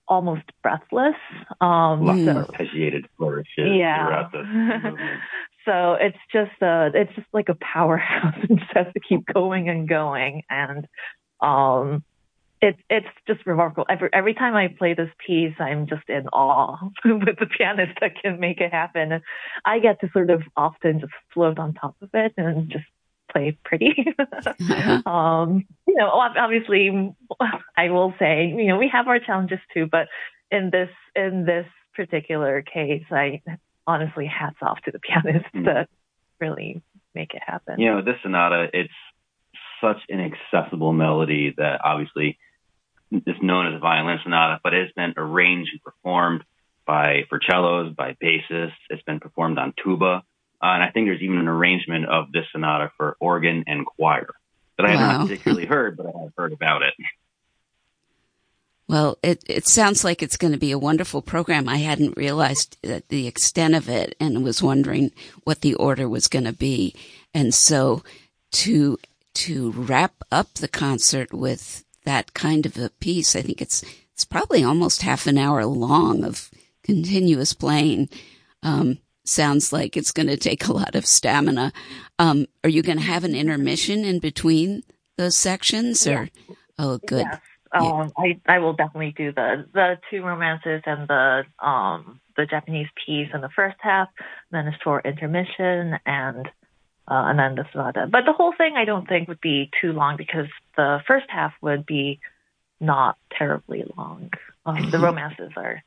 almost breathless. Um, Lots so, of arpeggiated flourishes yeah. throughout the movement. So it's just uh it's just like a powerhouse and just has to keep going and going. And um it's it's just remarkable. Every every time I play this piece, I'm just in awe with the pianist that can make it happen. And I get to sort of often just float on top of it and just play pretty. um, you know, obviously, I will say, you know, we have our challenges too, but in this in this particular case, I honestly hats off to the pianists mm-hmm. that really make it happen. You know, this sonata, it's such an accessible melody that obviously is known as a violin sonata, but it's been arranged and performed by for cellos, by bassists. It's been performed on tuba. Uh, and I think there's even an arrangement of this sonata for organ and choir that I have wow. not particularly heard, but I have heard about it. Well, it, it sounds like it's going to be a wonderful program. I hadn't realized that the extent of it and was wondering what the order was going to be. And so to to wrap up the concert with that kind of a piece, I think it's it's probably almost half an hour long of continuous playing. Um, sounds like it's going to take a lot of stamina. Um, are you going to have an intermission in between those sections? Or yeah. Oh, good. Yes. Um, I, I will definitely do the, the two romances and the um, the Japanese piece in the first half, then a short intermission, and uh, and then the sonata. But the whole thing I don't think would be too long because the first half would be not terribly long. Um, the romances are,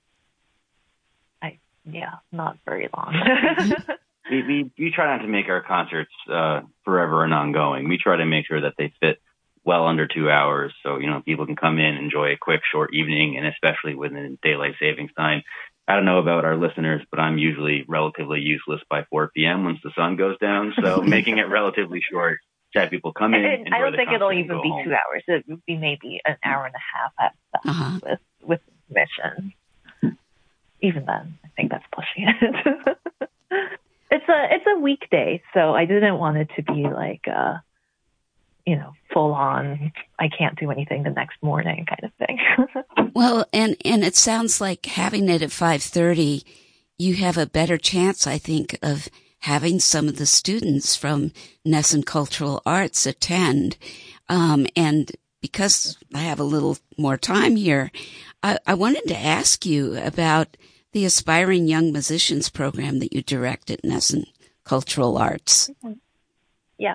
I yeah, not very long. we, we we try not to make our concerts uh, forever and ongoing. We try to make sure that they fit well under two hours. So, you know, people can come in, enjoy a quick, short evening, and especially within daylight savings time. I don't know about our listeners, but I'm usually relatively useless by four p.m. once the sun goes down. So making it relatively short to have people come in. And I don't think it'll even be home. two hours. It would be maybe an hour and a half at best uh-huh. with, with permission. Even then, I think that's pushing it. it's a, it's a weekday, so I didn't want it to be like, uh, you know, full on, I can't do anything the next morning kind of thing. Well, and, and it sounds like having it at five thirty, you have a better chance, I think, of having some of the students from Nesson Cultural Arts attend. Um, and because I have a little more time here, I, I wanted to ask you about the Aspiring Young Musicians program that you direct at Nesson Cultural Arts. Yeah.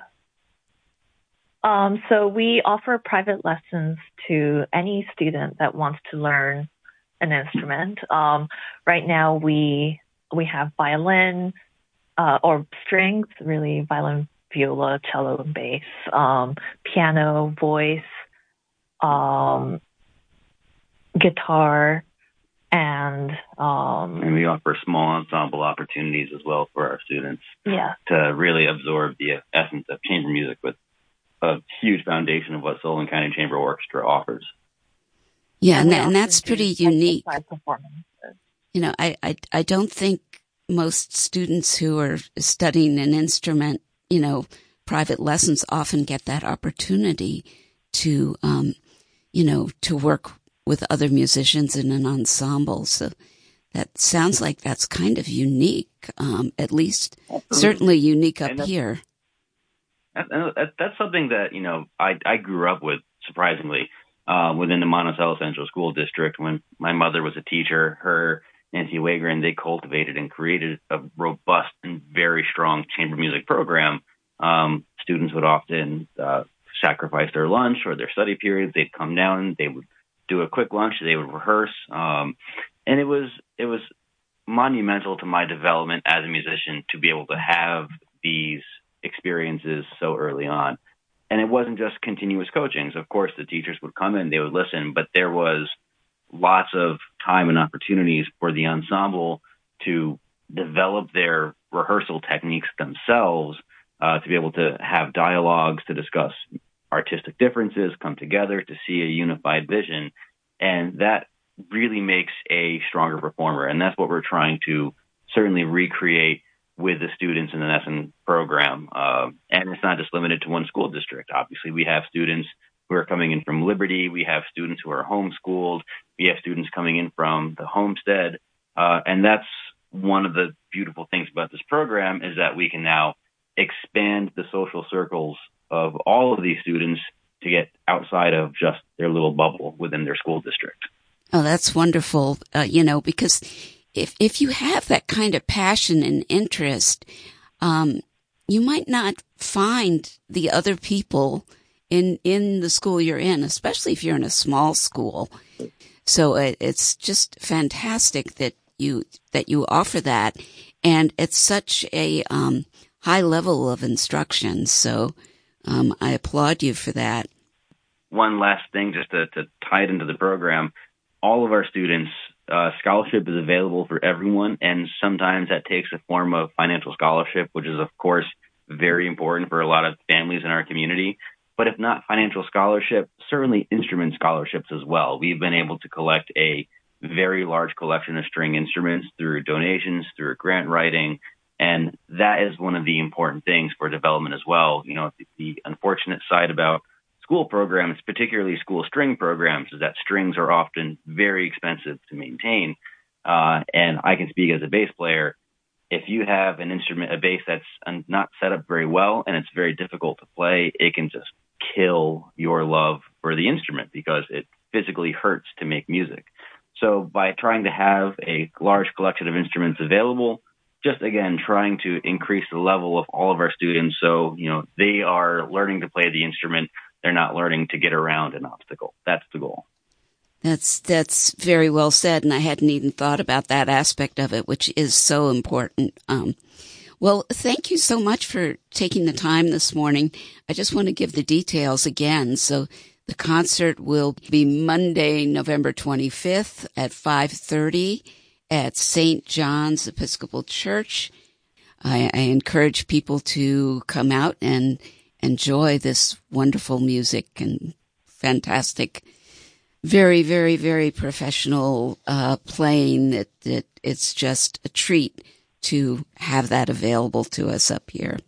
Um, so we offer private lessons to any student that wants to learn an instrument. Um, right now we we have violin uh, or strings, really violin, viola, cello, and bass, um, piano, voice, um, guitar, and um, and we offer small ensemble opportunities as well for our students. Yeah. To really absorb the essence of chamber music with a huge foundation of what Solon County Chamber Orchestra offers. Yeah, and, and that's pretty unique. You know, I, I, I don't think most students who are studying an instrument, you know, private lessons often get that opportunity to, um, you know, to work with other musicians in an ensemble. So that sounds like that's kind of unique, um, at least Absolutely. Certainly unique up here. That's something that, you know, I, I grew up with, surprisingly, uh, within the Monticello Central School District. When my mother was a teacher, her, Nancy Wagren, they cultivated and created a robust and very strong chamber music program. Um, students would often uh, sacrifice their lunch or their study periods. They'd come down, they would do a quick lunch, they would rehearse. Um, and it was it was monumental to my development as a musician to be able to have these experiences so early on. And it wasn't just continuous coaching. So of course the teachers would come in, they would listen, but there was lots of time and opportunities for the ensemble to develop their rehearsal techniques themselves, uh, to be able to have dialogues, to discuss artistic differences, come together to see a unified vision. And that really makes a stronger performer. And that's what we're trying to certainly recreate with the students in the Nesson program. Uh, and it's not just limited to one school district. Obviously, we have students who are coming in from Liberty. We have students who are homeschooled. We have students coming in from the homestead. Uh, and that's one of the beautiful things about this program is that we can now expand the social circles of all of these students to get outside of just their little bubble within their school district. Oh, that's wonderful. Uh, you know, because if, if you have that kind of passion and interest, um, you might not find the other people in, in the school you're in, especially if you're in a small school. So it, it's just fantastic that you, that you offer that. And it's such a, um, high level of instruction. So, um, I applaud you for that. One last thing, just to, to tie it into the program, all of our students, uh, scholarship is available for everyone. And sometimes that takes a form of financial scholarship, which is, of course, very important for a lot of families in our community. But if not financial scholarship, certainly instrument scholarships as well. We've been able to collect a very large collection of string instruments through donations, through grant writing. And that is one of the important things for development as well. You know, the, the unfortunate side about school programs, particularly school string programs, is that strings are often very expensive to maintain. Uh, and I can speak as a bass player. If you have an instrument, a bass that's not set up very well and it's very difficult to play, it can just kill your love for the instrument because it physically hurts to make music. So by trying to have a large collection of instruments available, just again, trying to increase the level of all of our students so, you know, they are learning to play the instrument. They're not learning to get around an obstacle. That's the goal. That's, that's very well said. And I hadn't even thought about that aspect of it, which is so important. Um, well, thank you so much for taking the time this morning. I just want to give the details again. So the concert will be Monday, November twenty-fifth at five thirty at Saint John's Episcopal Church. I, I encourage people to come out and enjoy this wonderful music and fantastic, very, very, very professional uh, playing. That it, it's just a treat to have that available to us up here.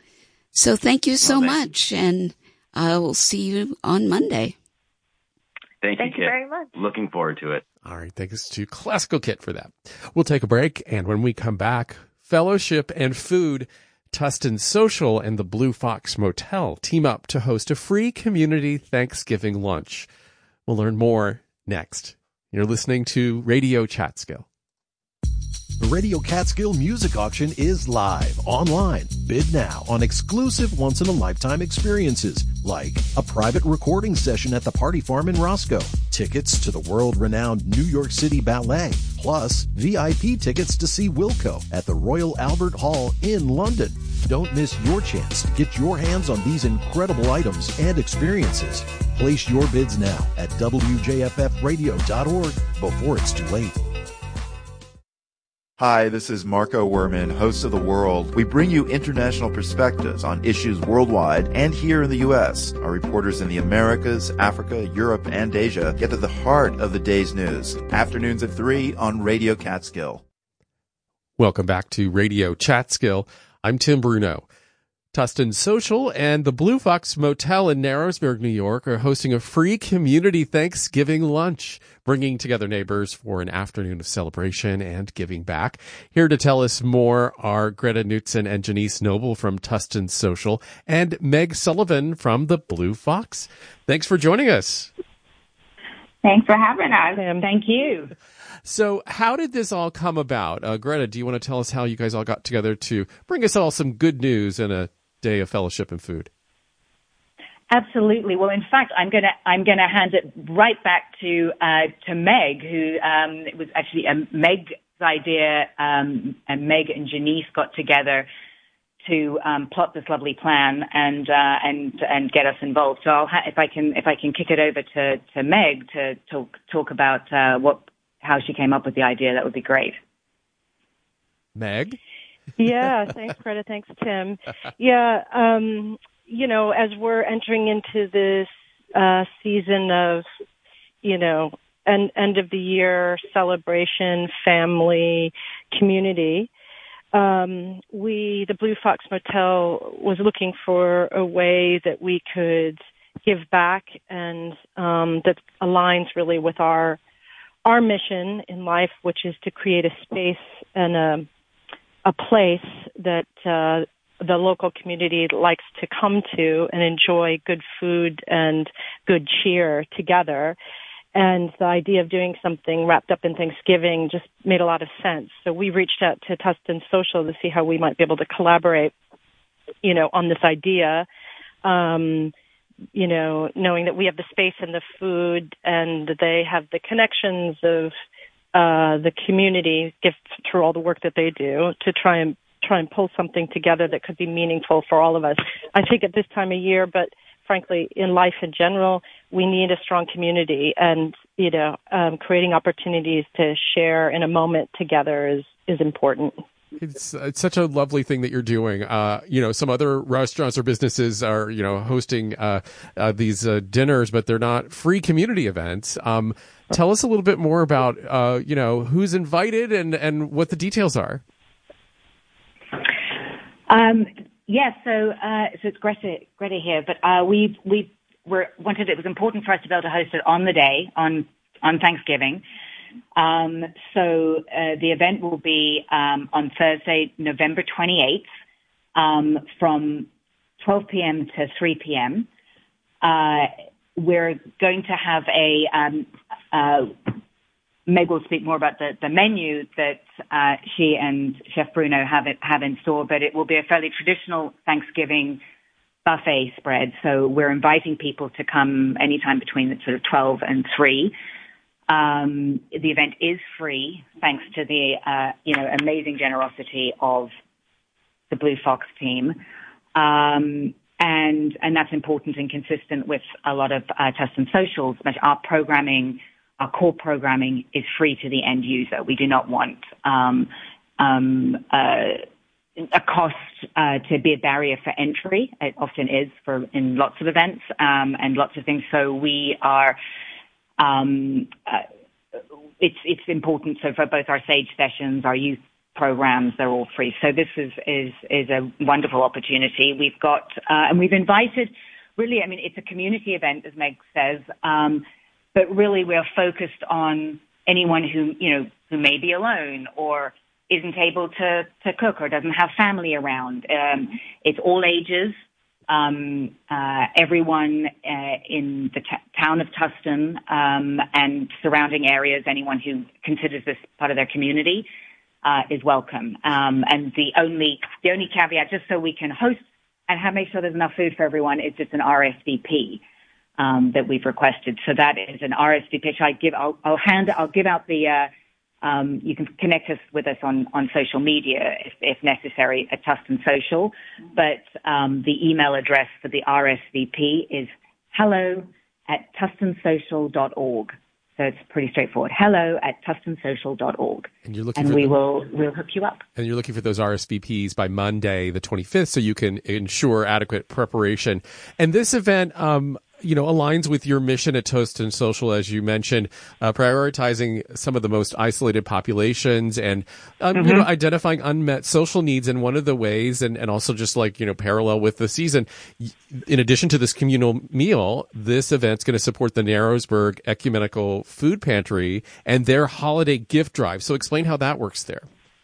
So thank you so well, much, you. and I will see you on Monday. Thank, thank you, you Kit. very much. Looking forward to it. All right, thanks to Classical Kit for that. We'll take a break, and when we come back, fellowship and food. Tustin Social and the Blue Fox Motel team up to host a free community Thanksgiving lunch. We'll learn more next. You're listening to Radio Catskill. The Radio Catskill Music Auction is live online. Bid now on exclusive once-in-a-lifetime experiences like a private recording session at the Party Farm in Roscoe, tickets to the world-renowned New York City Ballet, plus V I P tickets to see Wilco at the Royal Albert Hall in London. Don't miss your chance to get your hands on these incredible items and experiences. Place your bids now at W J F F radio dot org before it's too late. Hi, this is Marco Werman, host of The World. We bring you international perspectives on issues worldwide and here in the U S. Our reporters in the Americas, Africa, Europe, and Asia get to the heart of the day's news. Afternoons at three on Radio Catskill. Welcome back to Radio Catskill. I'm Tim Bruno. Tustin Social and the Blue Fox Motel in Narrowsburg, New York are hosting a free community Thanksgiving lunch, bringing together neighbors for an afternoon of celebration and giving back. Here to tell us more are Greta Knutson and Janice Noble from Tustin Social and Meg Sullivan from the Blue Fox. Thanks for joining us. Thanks for having us. Thank you. So how did this all come about? Uh, Greta, do you want to tell us how you guys all got together to bring us all some good news and a day of fellowship and food? Absolutely. Well, in fact, I'm gonna I'm gonna hand it right back to uh, to Meg, who um, it was actually a Meg's idea, um, and Meg and Janice got together to um, plot this lovely plan and uh, and and get us involved. So I'll ha- if I can if I can kick it over to, to Meg to talk talk about uh, what how she came up with the idea, that would be great. Meg? Yeah, thanks, Greta. Thanks, Tim. Yeah, um, you know, as we're entering into this uh, season of, you know, end, end of the year celebration, family, community, um, we, the Blue Fox Motel, was looking for a way that we could give back and um, that aligns really with our our mission in life, which is to create a space and a, a place that uh, the local community likes to come to and enjoy good food and good cheer together. And the idea of doing something wrapped up in Thanksgiving just made a lot of sense. So we reached out to Tustin Social to see how we might be able to collaborate, you know, on this idea, um, you know, knowing that we have the space and the food and they have the connections of uh, the community gift through all the work that they do to try and try and pull something together that could be meaningful for all of us. I think at this time of year, but frankly, in life in general, we need a strong community, and, you know, um, creating opportunities to share in a moment together is, is important. It's, it's such a lovely thing that you're doing. Uh, you know, some other restaurants or businesses are, you know, hosting uh, uh, these uh, dinners, but they're not free community events. Um, tell us a little bit more about, uh, you know, who's invited and, and what the details are. Um, yeah, so uh, so it's Greta, Greta here, but uh, we we were wanted it was important for us to be able to host it on the day on on Thanksgiving. Um, so uh, the event will be um, on Thursday, November twenty-eighth, um, from twelve p.m. to three p.m. Uh, we're going to have a um, uh, Meg will speak more about the, the menu that uh, she and Chef Bruno have it, have in store, but it will be a fairly traditional Thanksgiving buffet spread. So we're inviting people to come anytime between sort of twelve and three. Um, the event is free, thanks to the uh, you know amazing generosity of the Blue Fox team, um, and and that's important and consistent with a lot of uh, Tustin Socials. But our programming. Our core programming is free to the end user. We do not want um, um, uh, a cost uh, to be a barrier for entry. It often is for in lots of events um, and lots of things. So we are. Um, uh, it's it's important. So for both our Sage sessions, our youth programs, they're all free. So this is is is a wonderful opportunity. We've got uh, and we've invited. Really, I mean, it's a community event, as Meg says. Um, But really, we're focused on anyone who, you know, who may be alone or isn't able to, to cook or doesn't have family around. Um, it's all ages. Um, uh, everyone uh, in the t- town of Tustin um, and surrounding areas, anyone who considers this part of their community uh, is welcome. Um, and the only the only caveat, just so we can host and have make sure there's enough food for everyone, is just an R S V P. Um, that we've requested. So that is an R S V P. I give, I'll, I'll hand, I'll give out the, uh, um, you can connect us with us on, on social media if, if necessary at Tustin Social. But, um, the email address for the R S V P is hello at tustin social dot org. So it's pretty straightforward. Hello at tustin social dot org. And you're looking and for we the- will, we'll hook you up. And you're looking for those R S V Ps by Monday, the twenty-fifth, so you can ensure adequate preparation. And this event, um, you know, aligns with your mission at Tustin Social, as you mentioned, uh, prioritizing some of the most isolated populations and, um, mm-hmm. you know, identifying unmet social needs. And one of the ways, and, and also just like, you know, parallel with the season, in addition to this communal meal, this event's going to support the Narrowsburg Ecumenical Food Pantry and their holiday gift drive. So explain how that works there.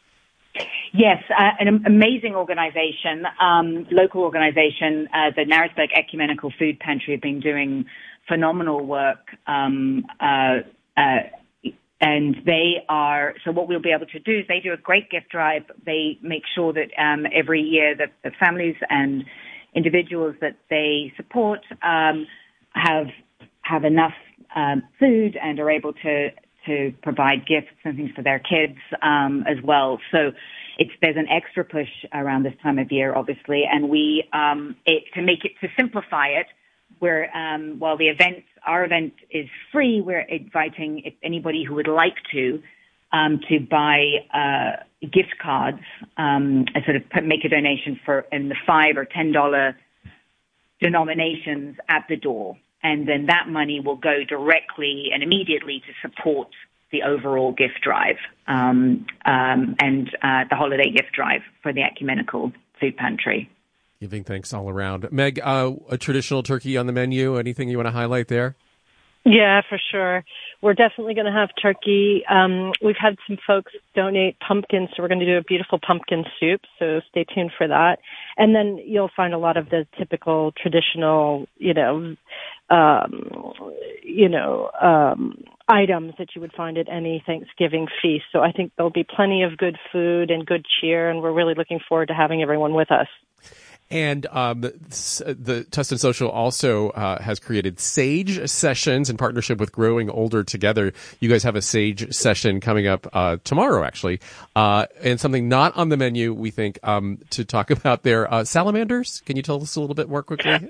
Yes, uh, an amazing organization, um, local organization, uh, the Narrowsburg Ecumenical Food Pantry have been doing phenomenal work, um, uh, uh, and they are, so what we'll be able to do is they do a great gift drive. They make sure that, um, every year that the families and individuals that they support, um, have, have enough, um, food and are able to, to provide gifts and things for their kids, um, as well. So, It's, there's an extra push around this time of year, obviously, and we, um, it, to make it, to simplify it, we're, um, while the event, our event is free, we're inviting if anybody who would like to, um, to buy, uh, gift cards, um, and sort of put, make a donation for, in the five or ten dollar denominations at the door. And then that money will go directly and immediately to support the overall gift drive um, um, and uh, the holiday gift drive for the Ecumenical Food Pantry. Giving thanks all around. Meg, uh, a traditional turkey on the menu. Anything you want to highlight there? Yeah, for sure. we're definitely going to have turkey. Um, we've had some folks donate pumpkins, so we're going to do a beautiful pumpkin soup, so stay tuned for that. And then you'll find a lot of the typical traditional, you know, um, you know, um, items that you would find at any Thanksgiving feast. So I think there'll be plenty of good food and good cheer, and we're really looking forward to having everyone with us. And um, the, the Tustin Social also uh, has created Sage Sessions in partnership with Growing Older Together. You guys have a Sage Session coming up uh, tomorrow, actually, uh, and something not on the menu, we think, um, to talk about there. Uh, salamanders? Can you tell us a little bit more quickly?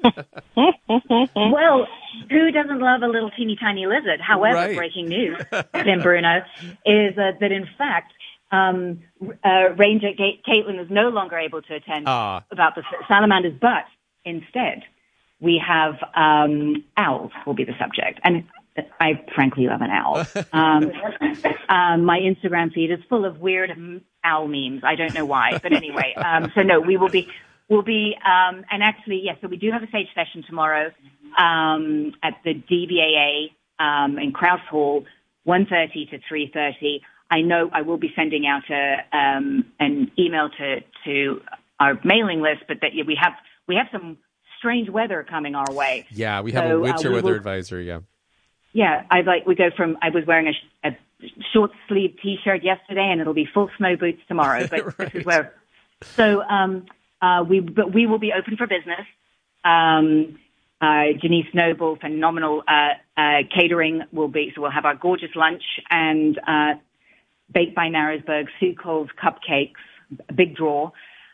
Well, who doesn't love a little teeny tiny lizard? However, Right. breaking news, Tim Bruno, is uh, that in fact, Um, uh, Ranger Ga- Caitlin is no longer able to attend Ah. about the salamanders, but instead we have um, owls will be the subject. And I frankly love an owl. Um, um, my Instagram feed is full of weird m- owl memes. I don't know why, but anyway. Um, so no, we will be, we'll be, um, and actually, yes, so we do have a Sage Session tomorrow um, at the D B A A um, in Krause Hall, one thirty to three thirty. I know I will be sending out a, um, an email to, to our mailing list, but that yeah, we have we have some strange weather coming our way. Yeah, we have So, a winter uh, we weather will, advisory, yeah. Yeah, I like we go from I was wearing a, a short sleeve T-shirt yesterday, and it'll be full snow boots tomorrow. But Right. this is where. So um, uh, we but we will be open for business. Um, uh, Janice Noble, phenomenal uh, uh, catering will be. So we'll have our gorgeous lunch and. Uh, Baked by Narrowsburg, Sue Cole's cupcakes, a big draw.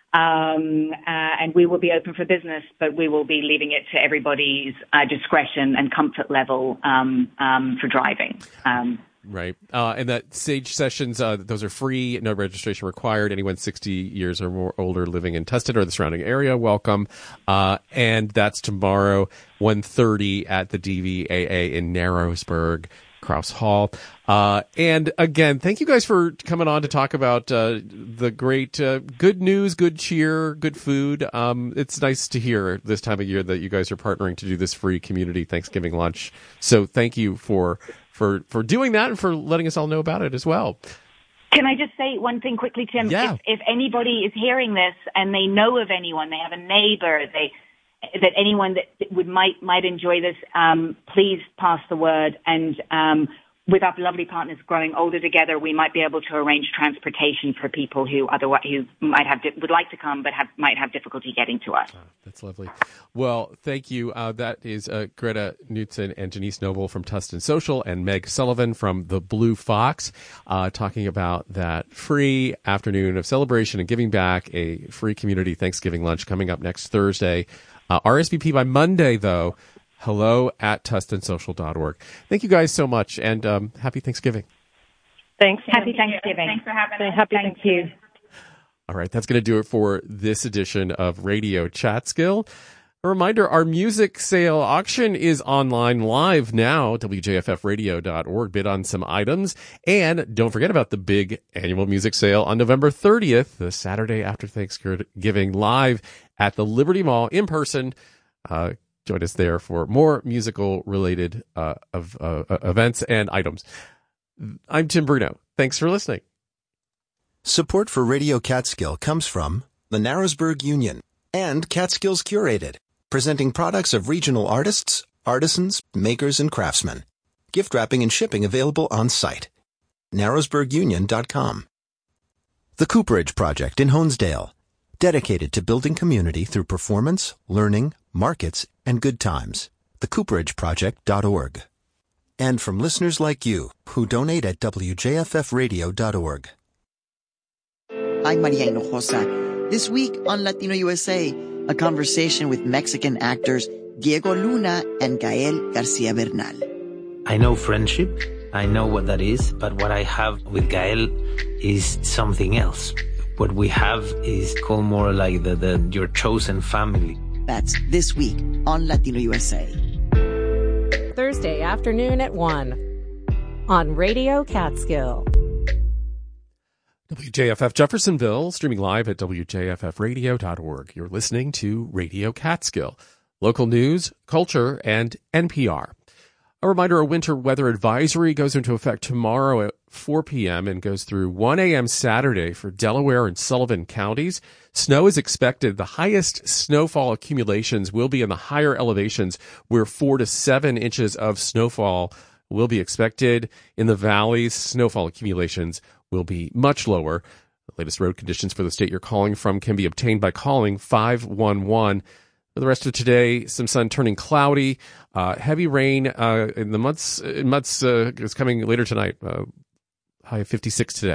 Um, uh, and we will be open for business, but we will be leaving it to everybody's uh, discretion and comfort level um, um, for driving. Um, Right. Uh, and that Sage Sessions, uh, those are free, no registration required. Anyone sixty years or more older living in Tustin or the surrounding area, welcome. Uh, and that's tomorrow, one thirty at the D V A A in Narrowsburg, Krause Hall. Uh, and again, thank you guys for coming on to talk about uh, the great uh, good news, good cheer, good food. Um, it's nice to hear this time of year that you guys are partnering to do this free community Thanksgiving lunch. So thank you for for for doing that and for letting us all know about it as well. Can I just say one thing quickly, Tim? Yeah. If, if anybody is hearing this and they know of anyone, they have a neighbor, they that anyone that would might might enjoy this, um, please pass the word. And um, with our lovely partners Growing Older Together, we might be able to arrange transportation for people who otherwise who might have would like to come but have might have difficulty getting to us. That's lovely. Well, thank you. Uh, that is uh, Greta Knudsen and Janice Noble from Tustin Social and Meg Sullivan from the Blue Fox uh, talking about that free afternoon of celebration and giving back, a free community Thanksgiving lunch coming up next Thursday. Uh, R S V P by Monday, though. Hello at tustin social dot org. Thank you guys so much, and um, happy Thanksgiving. Thanks. Happy Thanksgiving. Thanks for having us. Happy Thank you. All right, that's going to do it for this edition of Radio Chatskill. A reminder, our music sale auction is online live now, w j f f radio dot org. Bid on some items. And don't forget about the big annual music sale on November thirtieth, the Saturday after Thanksgiving, live at the Liberty Mall in person. Uh, join us there for more musical-related uh, of uh, events and items. I'm Tim Bruno. Thanks for listening. Support for Radio Catskill comes from the Narrowsburg Union and Catskills Curated, presenting products of regional artists, artisans, makers, and craftsmen. Gift wrapping and shipping available on site. narrowsburg union dot com. The Cooperage Project in Honesdale, dedicated to building community through performance, learning, markets, and good times. the cooperage project dot org. And from listeners like you who donate at w j f f radio dot org. I'm Maria Hinojosa. This week on Latino U S A, a conversation with Mexican actors Diego Luna and Gael Garcia Bernal. I know friendship. I know what that is. But what I have with Gael is something else. What we have is called more like the, the your chosen family. That's this week on Latino U S A. Thursday afternoon at one on Radio Catskill. W J F F Jeffersonville, streaming live at w j f f radio dot org. You're listening to Radio Catskill, local news, culture, and N P R. A reminder, a winter weather advisory goes into effect tomorrow at four p.m. and goes through one a.m. Saturday for Delaware and Sullivan counties. Snow is expected. The highest snowfall accumulations will be in the higher elevations, where four to seven inches of snowfall will be expected. In the valleys, snowfall accumulations will be much lower. The latest road conditions for the state you're calling from can be obtained by calling five one one. For the rest of today, some sun turning cloudy, uh, heavy rain uh, in the months. In months uh, is coming later tonight. Uh, high of fifty-six today.